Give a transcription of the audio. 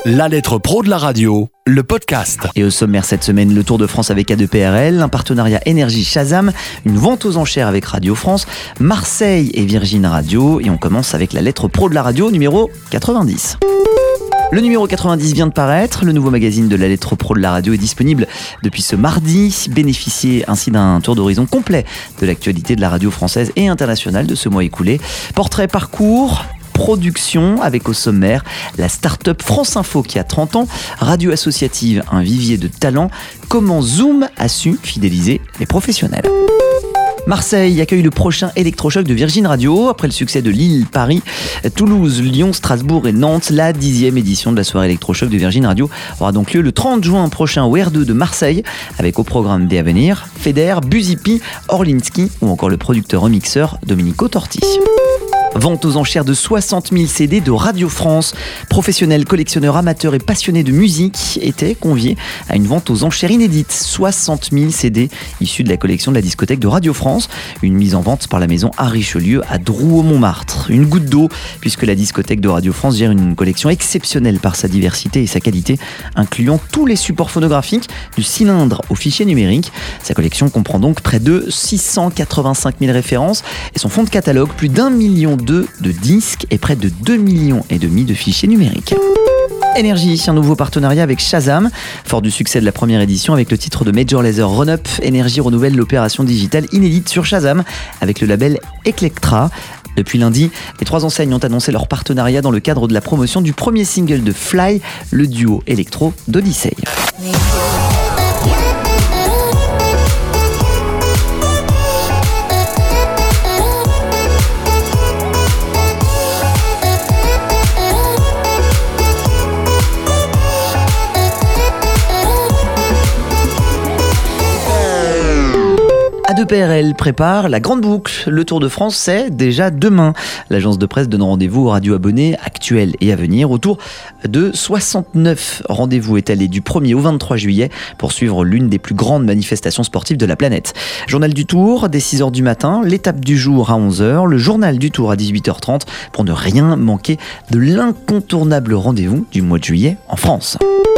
La lettre pro de la radio, le podcast. Et au sommaire cette semaine, le Tour de France avec A2PRL, un partenariat énergie Shazam, une vente aux enchères avec Radio France, Marseille et Virgin Radio. Et on commence avec la lettre pro de la radio, numéro 90. Le numéro 90 vient de paraître, le nouveau magazine de la lettre pro de la radio est disponible depuis ce mardi. Bénéficiez ainsi d'un tour d'horizon complet de l'actualité de la radio française et internationale de ce mois écoulé. Portrait, parcours, production avec au sommaire la start-up France Info qui a 30 ans, radio associative, un vivier de talent, comment Zoom a su fidéliser les professionnels. Marseille accueille le prochain électrochoc de Virgin Radio. Après le succès de Lille, Paris, Toulouse, Lyon, Strasbourg et Nantes, la 10e édition de la soirée électrochoc de Virgin Radio aura donc lieu le 30 juin prochain au R2 de Marseille, avec au programme des à venir Feder, Buzipi, Orlinski ou encore le producteur remixeur Domenico Torti. Vente aux enchères de 60 000 CD de Radio France. Professionnels, collectionneurs, amateurs et passionnés de musique étaient conviés à une vente aux enchères inédite. 60 000 CD issus de la collection de la discothèque de Radio France. Une mise en vente par la maison à Richelieu à Drouot-Montmartre. Une goutte d'eau, puisque la discothèque de Radio France gère une collection exceptionnelle par sa diversité et sa qualité, incluant tous les supports phonographiques, du cylindre au fichier numérique. Sa collection comprend donc près de 685 000 références et son fonds de catalogue, plus d'1,2 million de disques et près de 2,5 millions de fichiers numériques. Énergie, un nouveau partenariat avec Shazam. Fort du succès de la première édition avec le titre de Major Lazer Run Up, Énergie renouvelle l'opération digitale inédite sur Shazam avec le label Eclectra. Depuis lundi, les 3 enseignes ont annoncé leur partenariat dans le cadre de la promotion du premier single de Fly, le duo électro d'Odyssey. A2PRL prépare la grande boucle. Le Tour de France, c'est déjà demain. L'agence de presse donne rendez-vous aux radio abonnés actuels et à venir. Autour de 69 rendez-vous étalés du 1er au 23 juillet pour suivre l'une des plus grandes manifestations sportives de la planète. Journal du Tour dès 6h du matin, l'étape du jour à 11h, le journal du Tour à 18h30 pour ne rien manquer de l'incontournable rendez-vous du mois de juillet en France.